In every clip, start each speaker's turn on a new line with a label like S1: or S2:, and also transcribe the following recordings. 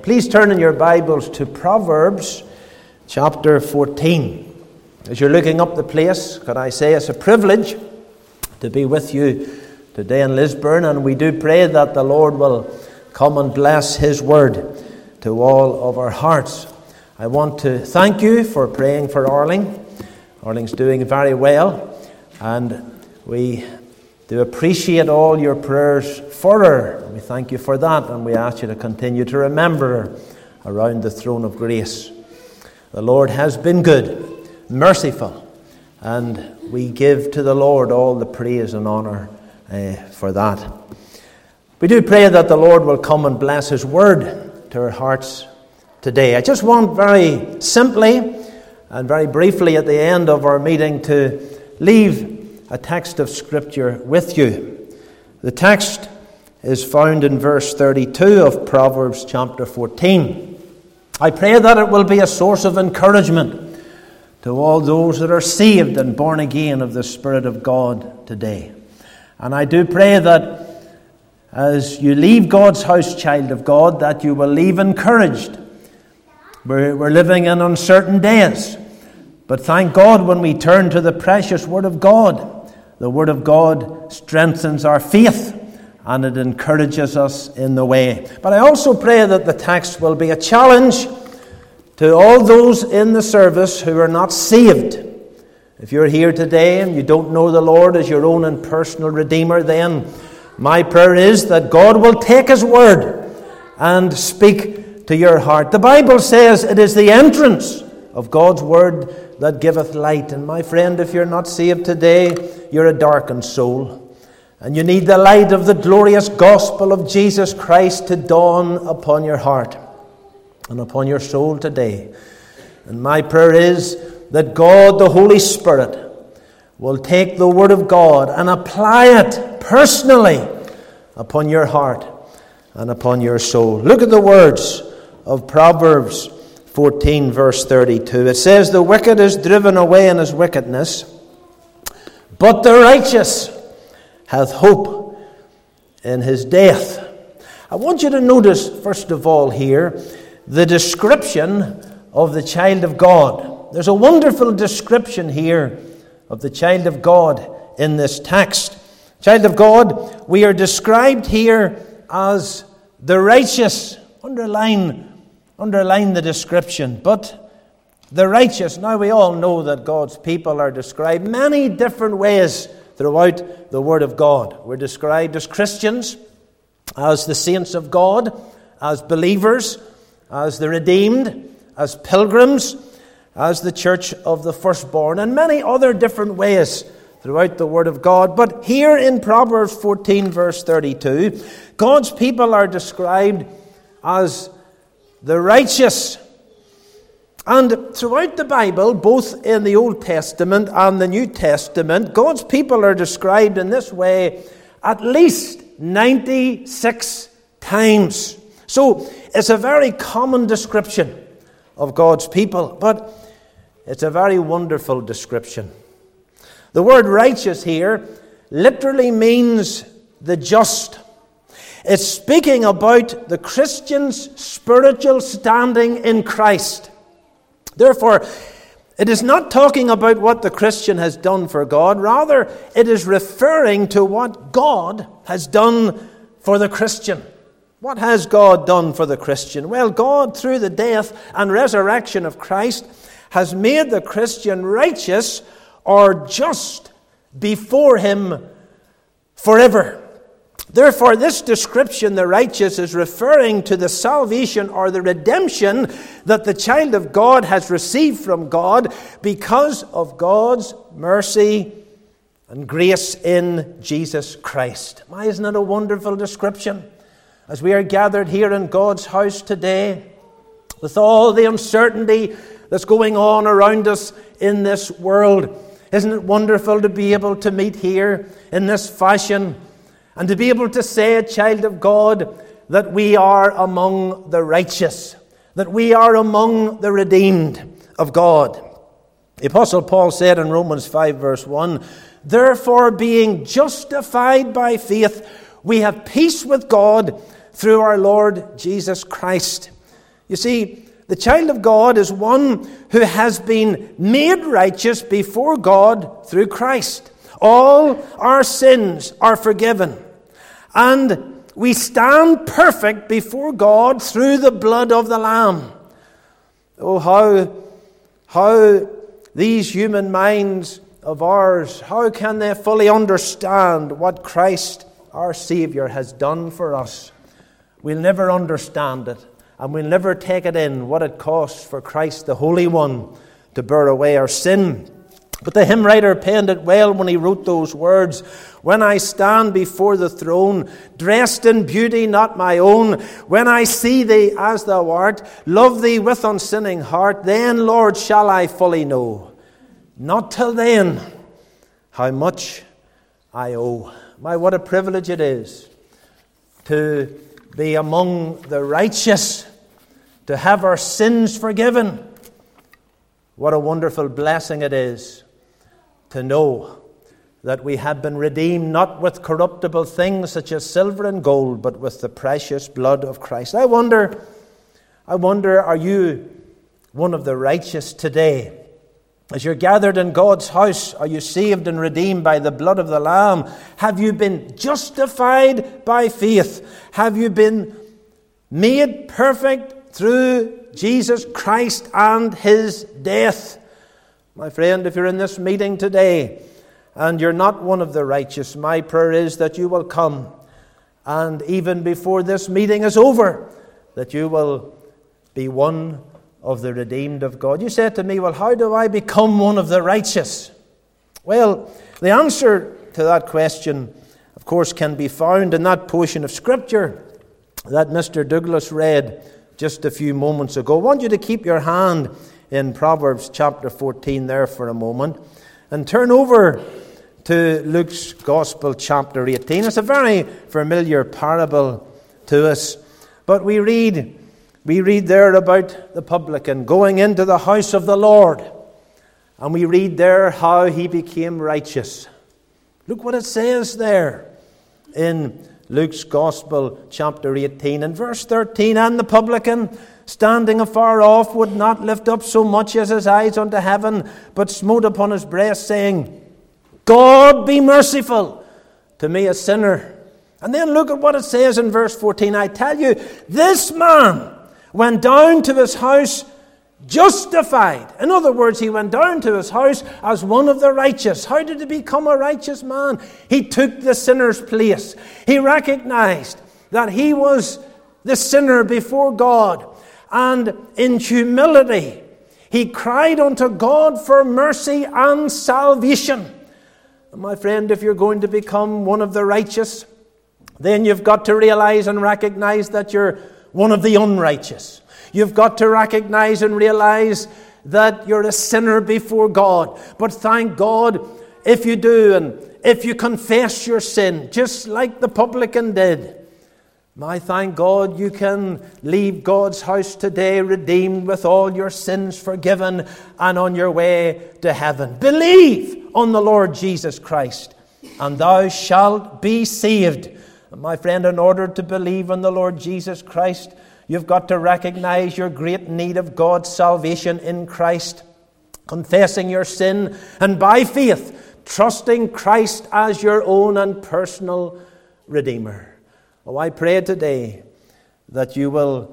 S1: Please turn in your Bibles to Proverbs chapter 14. As you're looking up the place, could I say it's a privilege to be with you today in Lisburn, and we do pray that the Lord will come and bless His word to all of our hearts. I want to thank you for praying for Arling. Arling's doing very well, and we do appreciate all your prayers for her. We thank you for that, and we ask you to continue to remember her around the throne of grace. The Lord has been good, merciful, and we give to the Lord all the praise and honour for that. We do pray that the Lord will come and bless His word to our hearts today. I just want very simply and very briefly at the end of our meeting to leave a text of Scripture with you. The text is found in verse 32 of Proverbs chapter 14. I pray that it will be a source of encouragement to all those that are saved and born again of the Spirit of God today. And I do pray that as you leave God's house, child of God, that you will leave encouraged. We're living in uncertain days, but thank God when we turn to the precious Word of God. The Word of God strengthens our faith and it encourages us in the way. But I also pray that the text will be a challenge to all those in the service who are not saved. If you're here today and you don't know the Lord as your own and personal Redeemer, then my prayer is that God will take His Word and speak to your heart. The Bible says it is the entrance of God's Word that giveth light. And my friend, if you're not saved today, you're a darkened soul. And you need the light of the glorious gospel of Jesus Christ to dawn upon your heart and upon your soul today. And my prayer is that God, the Holy Spirit, will take the Word of God and apply it personally upon your heart and upon your soul. Look at the words of Proverbs 14 verse 32. It says, "The wicked is driven away in his wickedness, but the righteous hath hope in his death." I want you to notice, first of all here, the description of the child of God. There's a wonderful description here of the child of God in this text. Child of God, we are described here as the righteous. Underline the description. But the righteous. Now we all know that God's people are described many different ways throughout the Word of God. We're described as Christians, as the saints of God, as believers, as the redeemed, as pilgrims, as the church of the firstborn, and many other different ways throughout the Word of God. But here in Proverbs 14 verse 32, God's people are described as the righteous. And throughout the Bible, both in the Old Testament and the New Testament, God's people are described in this way at least 96 times. So it's a very common description of God's people, but it's a very wonderful description. The word righteous here literally means the just. It's speaking about the Christian's spiritual standing in Christ. Therefore, it is not talking about what the Christian has done for God. Rather, it is referring to what God has done for the Christian. What has God done for the Christian? Well, God, through the death and resurrection of Christ, has made the Christian righteous or just before Him forever. Therefore, this description, the righteous, is referring to the salvation or the redemption that the child of God has received from God because of God's mercy and grace in Jesus Christ. Why, isn't it a wonderful description? As we are gathered here in God's house today, with all the uncertainty that's going on around us in this world, isn't it wonderful to be able to meet here in this fashion and to be able to say, a child of God, that we are among the righteous, that we are among the redeemed of God. The Apostle Paul said in Romans 5 verse 1, "Therefore, being justified by faith, we have peace with God through our Lord Jesus Christ." You see, the child of God is one who has been made righteous before God through Christ. All our sins are forgiven. And we stand perfect before God through the blood of the Lamb. Oh, how these human minds of ours, how can they fully understand what Christ, our Savior, has done for us? We'll never understand it. And we'll never take it in, what it costs for Christ, the Holy One, to bear away our sin. But the hymn writer penned it well when he wrote those words. When I stand before the throne, dressed in beauty not my own, when I see thee as thou art, love thee with unsinning heart, then, Lord, shall I fully know. Not till then, how much I owe. My, what a privilege it is to be among the righteous, to have our sins forgiven. What a wonderful blessing it is to know that we have been redeemed not with corruptible things such as silver and gold, but with the precious blood of Christ. I wonder, are you one of the righteous today? As you're gathered in God's house, are you saved and redeemed by the blood of the Lamb? Have you been justified by faith? Have you been made perfect through Jesus Christ and His death? My friend, if you're in this meeting today and you're not one of the righteous, my prayer is that you will come, and even before this meeting is over, that you will be one of the redeemed of God. You said to me, well, how do I become one of the righteous? Well, the answer to that question, of course, can be found in that portion of Scripture that Mr. Douglas read just a few moments ago. I want you to keep your hand in Proverbs chapter 14 there for a moment and turn over to Luke's Gospel chapter 18. It's a very familiar parable to us, but we read there about the publican going into the house of the Lord. And we read there how he became righteous. Look what it says there in Luke's Gospel chapter 18 and verse 13. And the publican, standing afar off, would not lift up so much as his eyes unto heaven, but smote upon his breast, saying, God be merciful to me, a sinner. And then look at what it says in verse 14. I tell you, this man went down to his house justified. In other words, he went down to his house as one of the righteous. How did he become a righteous man? He took the sinner's place. He recognized that he was the sinner before God. And in humility, he cried unto God for mercy and salvation. And my friend, if you're going to become one of the righteous, then you've got to realize and recognize that you're one of the unrighteous. You've got to recognize and realize that you're a sinner before God. But thank God if you do, and if you confess your sin, just like the publican did. My thank God you can leave God's house today redeemed with all your sins forgiven and on your way to heaven. Believe on the Lord Jesus Christ and thou shalt be saved. My friend, in order to believe in the Lord Jesus Christ, you've got to recognize your great need of God's salvation in Christ, confessing your sin, and by faith, trusting Christ as your own and personal Redeemer. Oh, I pray today that you will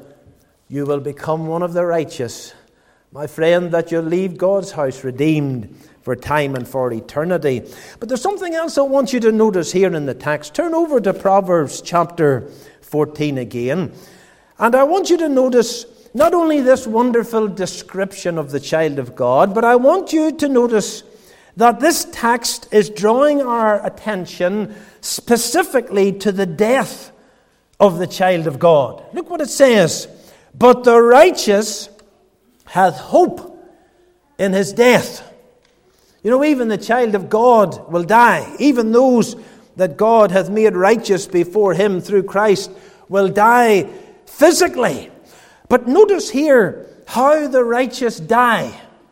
S1: become one of the righteous. My friend, that you'll leave God's house redeemed for time and for eternity. But there's something else I want you to notice here in the text. Turn over to Proverbs chapter 14 again. And I want you to notice not only this wonderful description of the child of God, but I want you to notice that this text is drawing our attention specifically to the death of the child of God. Look what it says. But the righteous hath hope in his death. You know, even the child of God will die. Even those that God hath made righteous before him through Christ will die physically. But notice here how the righteous die.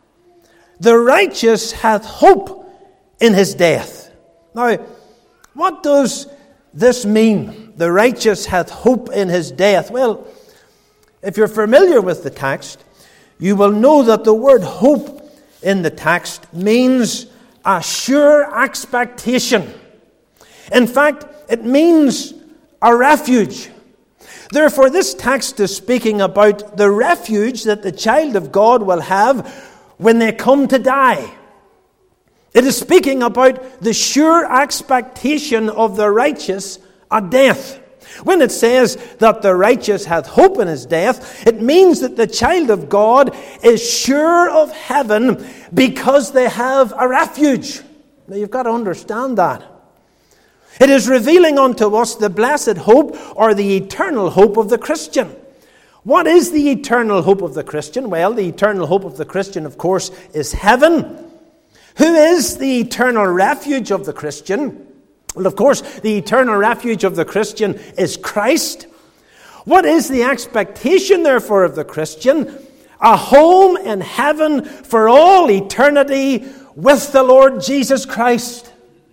S1: The righteous hath hope in his death. Now, what does this mean? The righteous hath hope in his death. Well, If you're familiar with the text, you will know that the word hope in the text means a sure expectation. In fact, it means a refuge. Therefore, this text is speaking about the refuge that the child of God will have when they come to die. It is speaking about the sure expectation of the righteous at death. When it says that the righteous hath hope in his death, it means that the child of God is sure of heaven because they have a refuge. Now you've got to understand that. It is revealing unto us the blessed hope or the eternal hope of the Christian. What is the eternal hope of the Christian? Well, the eternal hope of the Christian, of course, is heaven. Who is the eternal refuge of the Christian? Well, of course, the eternal refuge of the Christian is Christ. What is the expectation, therefore, of the Christian? A home in heaven for all eternity with the Lord Jesus Christ.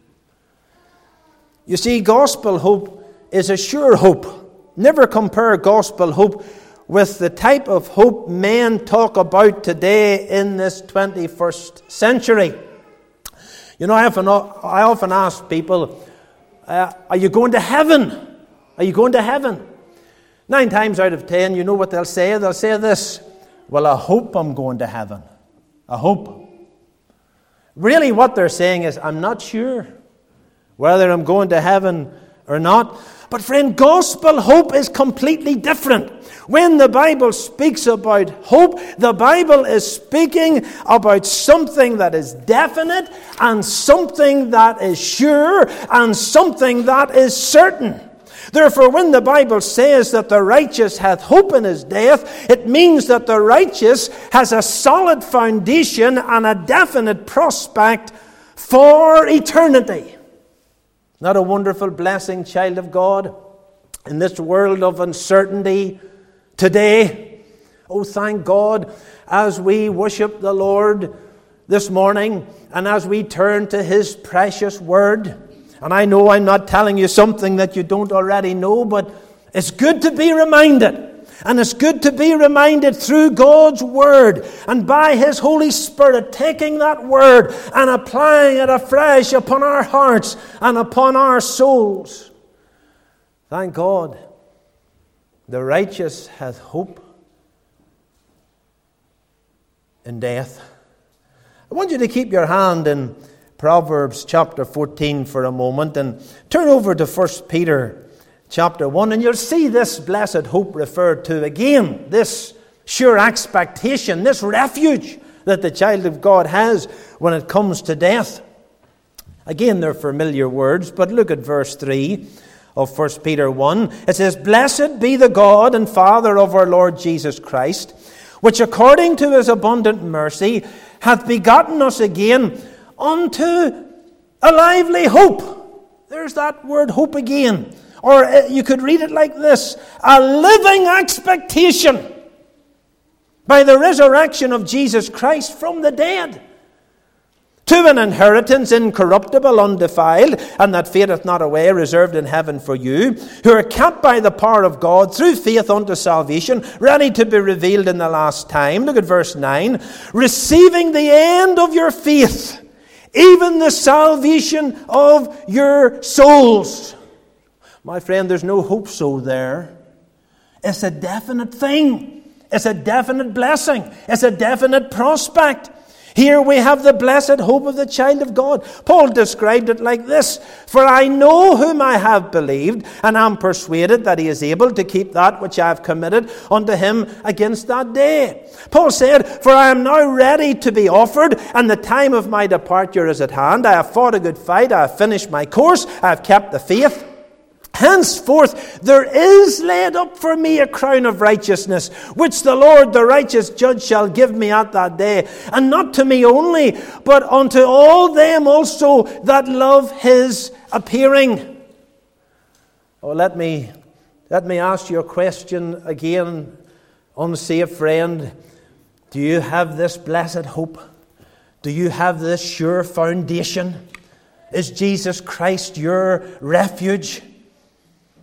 S1: You see, gospel hope is a sure hope. Never compare gospel hope with the type of hope men talk about today in this 21st century. You know, I often ask people, are you going to heaven? Are you going to heaven? 9 times out of 10, you know what they'll say? They'll say this, well, I hope I'm going to heaven. I hope. Really what they're saying is, I'm not sure whether I'm going to heaven or not. But friend, gospel hope is completely different. When the Bible speaks about hope, the Bible is speaking about something that is definite and something that is sure and something that is certain. Therefore, when the Bible says that the righteous hath hope in his death, it means that the righteous has a solid foundation and a definite prospect for eternity. Not a wonderful blessing, child of God, in this world of uncertainty today? Oh, thank God, as we worship the Lord this morning and as we turn to His precious Word. And I know I'm not telling you something that you don't already know, but it's good to be reminded. And it's good to be reminded through God's Word and by His Holy Spirit, taking that Word and applying it afresh upon our hearts and upon our souls. Thank God, the righteous hath hope in death. I want you to keep your hand in Proverbs chapter 14 for a moment and turn over to 1 Peter chapter 1, and you'll see this blessed hope referred to again, this sure expectation, this refuge that the child of God has when it comes to death. Again, they're familiar words, but look at verse 3 of 1 Peter 1. It says, Blessed be the God and Father of our Lord Jesus Christ, which according to His abundant mercy hath begotten us again unto a lively hope. There's that word hope again. Or you could read it like this, a living expectation by the resurrection of Jesus Christ from the dead, to an inheritance incorruptible, undefiled, and that fadeth not away, reserved in heaven for you, who are kept by the power of God through faith unto salvation, ready to be revealed in the last time. Look at verse 9. Receiving the end of your faith, even the salvation of your souls. My friend, there's no hope so there. It's a definite thing. It's a definite blessing. It's a definite prospect. Here we have the blessed hope of the child of God. Paul described it like this. For I know whom I have believed, and am persuaded that He is able to keep that which I have committed unto Him against that day. Paul said, For I am now ready to be offered, and the time of my departure is at hand. I have fought a good fight. I have finished my course. I have kept the faith. Henceforth there is laid up for me a crown of righteousness, which the Lord, the righteous judge, shall give me at that day, and not to me only, but unto all them also that love His appearing. Oh, let me ask you a question again, unsaved friend. Do you have this blessed hope? Do you have this sure foundation? Is Jesus Christ your refuge?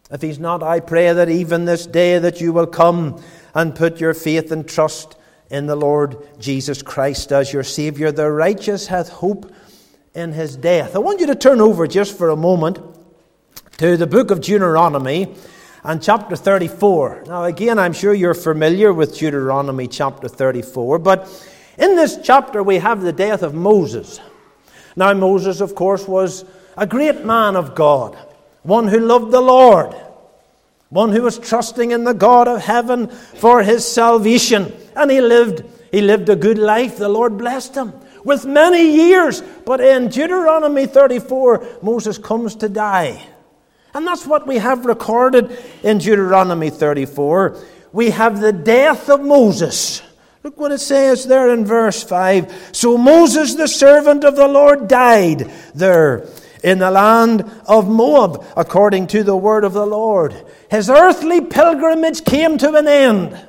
S1: If he's not, I pray that even this day that you will come and put your faith and trust in the Lord Jesus Christ as your Saviour. The righteous hath hope in his death. I want you to turn over just for a moment to the book of Deuteronomy and chapter 34. Now again, I'm sure you're familiar with Deuteronomy chapter 34, but in this chapter we have the death of Moses. Now Moses, of course, was a great man of God, one who loved the Lord, one who was trusting in the God of heaven for his salvation. And he lived a good life. The Lord blessed him with many years. But in Deuteronomy 34, Moses comes to die. And that's what we have recorded in Deuteronomy 34. We have the death of Moses. Look what it says there in verse 5. So Moses, the servant of the Lord, died there in the land of Moab, according to the word of the Lord. His earthly pilgrimage came to an end.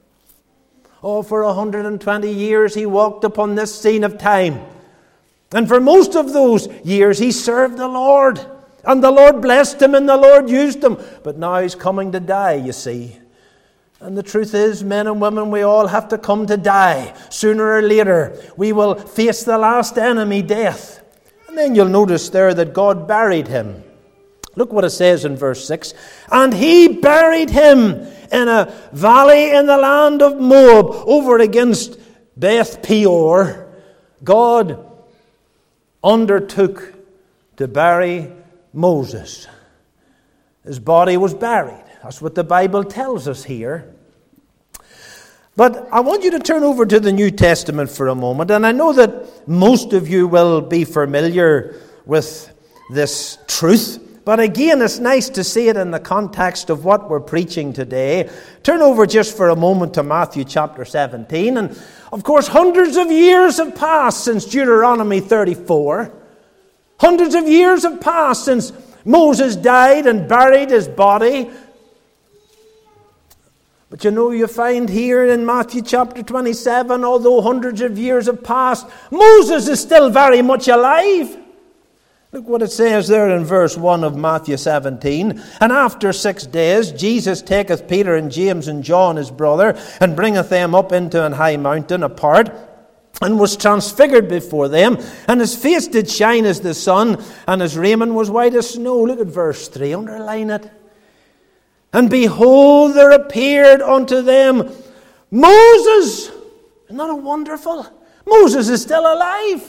S1: For 120 years he walked upon this scene of time. And for most of those years he served the Lord. And the Lord blessed him and the Lord used him. But now he's coming to die, you see. And the truth is, men and women, we all have to come to die. Sooner or later, we will face the last enemy, death. And then you'll notice there that God buried him. Look what it says in verse 6. And he buried him in a valley in the land of Moab, over against Beth Peor. God undertook to bury Moses. His body was buried. That's what the Bible tells us here. But I want you to turn over to the New Testament for a moment. And I know that most of you will be familiar with this truth. But again, it's nice to see it in the context of what we're preaching today. Turn over just for a moment to Matthew chapter 17. And of course, hundreds of years have passed since Deuteronomy 34. Hundreds of years have passed since Moses died and buried his body. But you find here in Matthew chapter 27, although hundreds of years have passed, Moses is still very much alive. Look what it says there in verse 1 of Matthew 17. And after 6 days, Jesus taketh Peter and James and John his brother, and bringeth them up into an high mountain apart, and was transfigured before them. And his face did shine as the sun, and his raiment was white as snow. Look at verse 3, underline it. And behold, there appeared unto them Moses. Isn't that wonderful? Moses is still alive.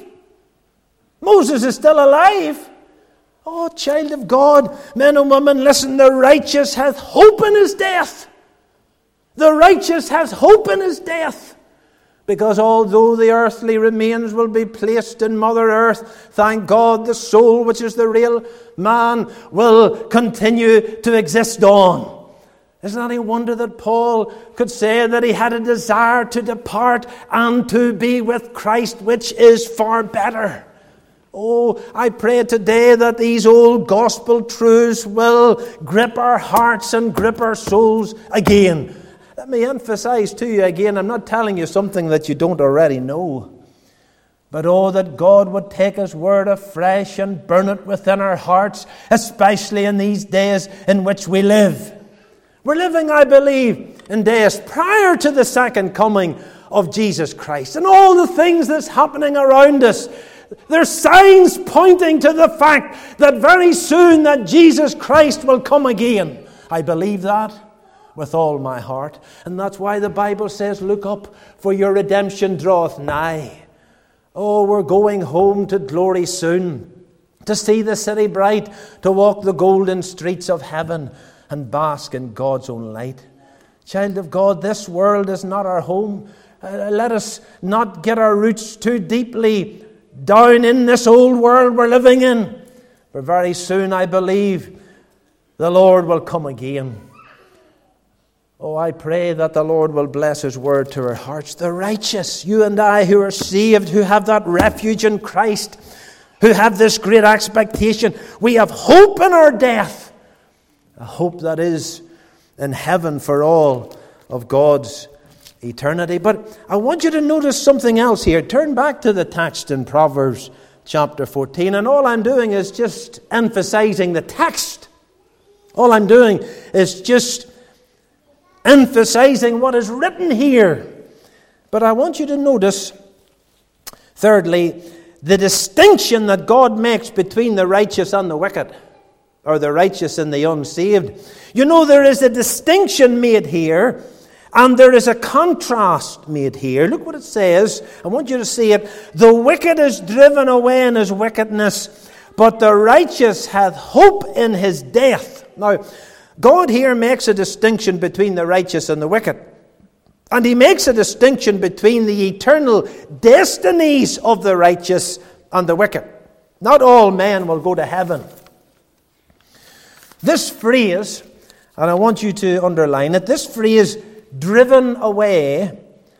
S1: Moses is still alive. Oh, child of God, men and women, listen, the righteous hath hope in his death. The righteous has hope in his death. Because although the earthly remains will be placed in Mother Earth, thank God the soul, which is the real man, will continue to exist on. Isn't it any wonder that Paul could say that he had a desire to depart and to be with Christ, which is far better? Oh, I pray today that these old gospel truths will grip our hearts and grip our souls again. Let me emphasize to you again, I'm not telling you something that you don't already know. But oh, that God would take His word afresh and burn it within our hearts, especially in these days in which we live. We're living, I believe, in days prior to the second coming of Jesus Christ. And all the things that's happening around us, there's signs pointing to the fact that very soon that Jesus Christ will come again. I believe that with all my heart. And that's why the Bible says, look up, for your redemption draweth nigh. Oh, we're going home to glory soon, to see the city bright, to walk the golden streets of heaven and bask in God's own light. Child of God, this world is not our home. Let us not get our roots too deeply down in this old world we're living in. For very soon, I believe, the Lord will come again. Oh, I pray that the Lord will bless His word to our hearts. The righteous, you and I who are saved, who have that refuge in Christ, who have this great expectation, we have hope in our death. A hope that is in heaven for all of God's eternity. But I want you to notice something else here. Turn back to the text in Proverbs chapter 14. And all I'm doing is just emphasizing the text. All I'm doing is just emphasizing what is written here. But I want you to notice, thirdly, the distinction that God makes between the righteous and the wicked, or the righteous and the unsaved. You know, there is a distinction made here, and there is a contrast made here. Look what it says. I want you to see it. The wicked is driven away in his wickedness, but the righteous hath hope in his death. Now, God here makes a distinction between the righteous and the wicked. And he makes a distinction between the eternal destinies of the righteous and the wicked. Not all men will go to heaven. This phrase, and I want you to underline it, this phrase, driven away,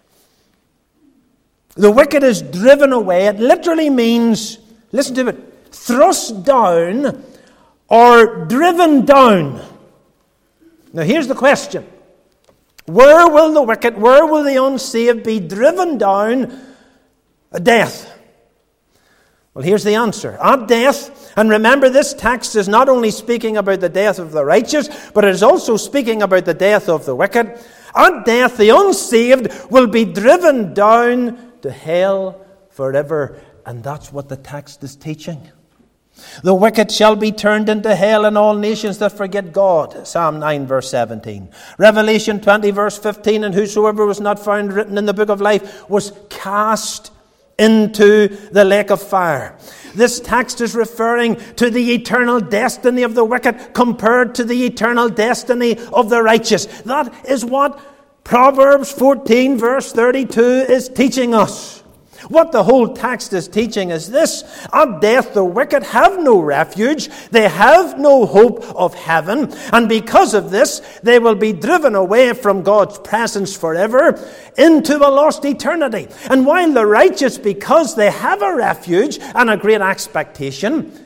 S1: the wicked is driven away. It literally means, listen to it, thrust down or driven down. Now here's the question. Where will the wicked, where will the unsaved be driven down? Death. Well, here's the answer. At death. And remember, this text is not only speaking about the death of the righteous, but it is also speaking about the death of the wicked. At death, the unsaved will be driven down to hell forever. And that's what the text is teaching. The wicked shall be turned into hell, and all nations that forget God. Psalm 9, verse 17. Revelation 20, verse 15. And whosoever was not found written in the book of life was cast into the lake of fire. This text is referring to the eternal destiny of the wicked compared to the eternal destiny of the righteous. That is what Proverbs 14, verse 32 is teaching us. What the whole text is teaching is this. At death, the wicked have no refuge. They have no hope of heaven. And because of this, they will be driven away from God's presence forever into a lost eternity. And while the righteous, because they have a refuge and a great expectation,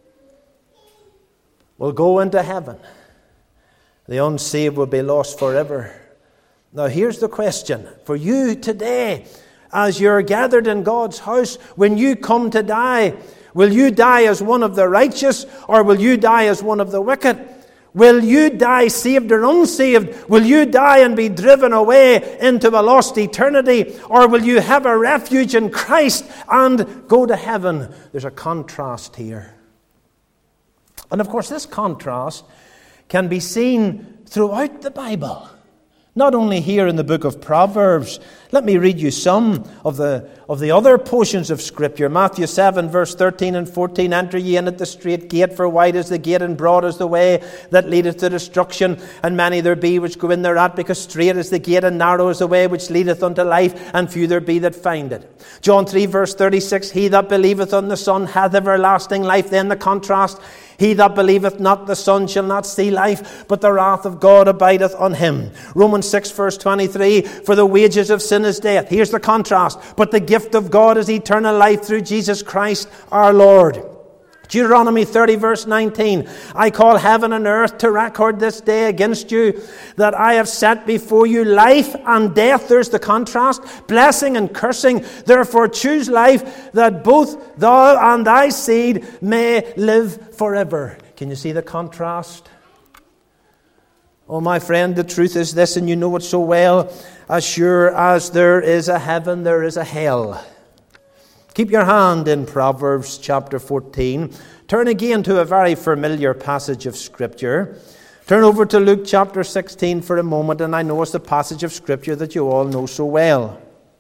S1: will go into heaven, the unsaved will be lost forever. Now here's the question for you today. As you're gathered in God's house, when you come to die, will you die as one of the righteous, or will you die as one of the wicked? Will you die saved or unsaved? Will you die and be driven away into a lost eternity, or will you have a refuge in Christ and go to heaven? There's a contrast here. And of course, this contrast can be seen throughout the Bible. Not only here in the book of Proverbs. Let me read you some of the other portions of Scripture. Matthew 7, verse 13 and 14. Enter ye in at the strait gate, for wide is the gate and broad is the way that leadeth to destruction, and many there be which go in thereat, because strait is the gate and narrow is the way which leadeth unto life, and few there be that find it. John 3, verse 36. He that believeth on the Son hath everlasting life. Then the contrast. He that believeth not the Son shall not see life, but the wrath of God abideth on him. Romans 6, verse 23. For the wages of sin is death. Here's the contrast. But the gift of God is eternal life through Jesus Christ our Lord. Deuteronomy 30, verse 19. I call heaven and earth to record this day against you, that I have set before you life and death. There's the contrast. Blessing and cursing. Therefore choose life, that both thou and thy seed may live forever. Can you see the contrast? Oh, my friend, the truth is this, and you know it so well. As sure as there is a heaven, there is a hell. Keep your hand in Proverbs chapter 14. Turn again to a very familiar passage of Scripture. Turn over to Luke chapter 16 for a moment, and I know it's the passage of Scripture that you all know so well.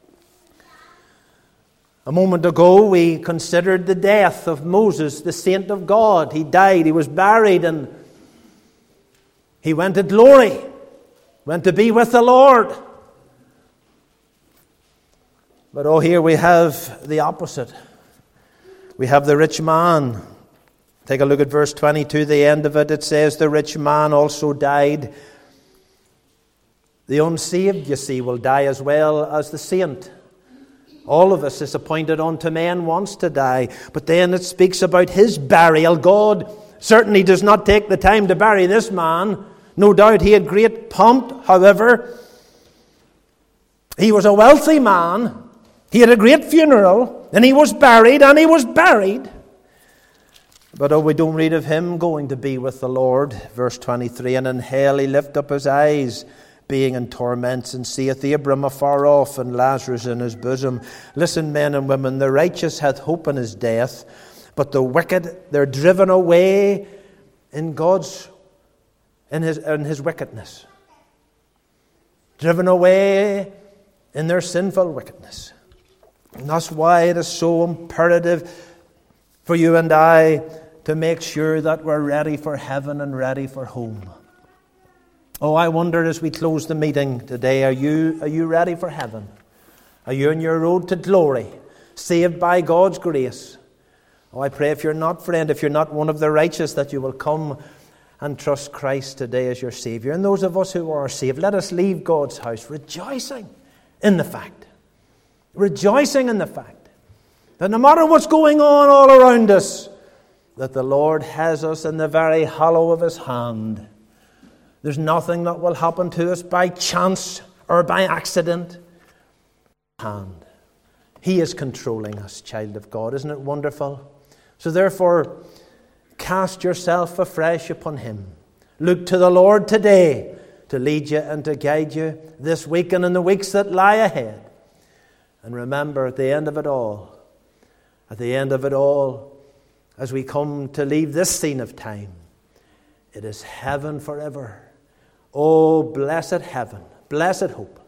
S1: A moment ago, we considered the death of Moses, the saint of God. He died, he was buried, and he went to glory, went to be with the Lord. But here we have the opposite. We have the rich man. Take a look at verse 22, the end of it. It says, the rich man also died. The unsaved, you see, will die as well as the saint. All of us is appointed unto man once to die. But then it speaks about his burial. God certainly does not take the time to bury this man. No doubt he had great pomp. However, he was a wealthy man. He had a great funeral, and he was buried, and he was buried. But we don't read of him going to be with the Lord. Verse 23, and in hell he lift up his eyes, being in torments, and seeth Abram afar off, and Lazarus in his bosom. Listen, men and women, the righteous hath hope in his death, but the wicked, they're driven away in his wickedness. Driven away in their sinful wickedness. And that's why it is so imperative for you and I to make sure that we're ready for heaven and ready for home. Oh, I wonder as we close the meeting today, are you ready for heaven? Are you on your road to glory, saved by God's grace? Oh, I pray if you're not, friend, if you're not one of the righteous, that you will come and trust Christ today as your Savior. And those of us who are saved, let us leave God's house rejoicing in the fact that no matter what's going on all around us, that the Lord has us in the very hollow of his hand. There's nothing that will happen to us by chance or by accident. Hand. He is controlling us, child of God. Isn't it wonderful? So therefore, cast yourself afresh upon him. Look to the Lord today to lead you and to guide you this week and in the weeks that lie ahead. And remember, at the end of it all, as we come to leave this scene of time, it is heaven forever. Oh, blessed heaven, blessed hope.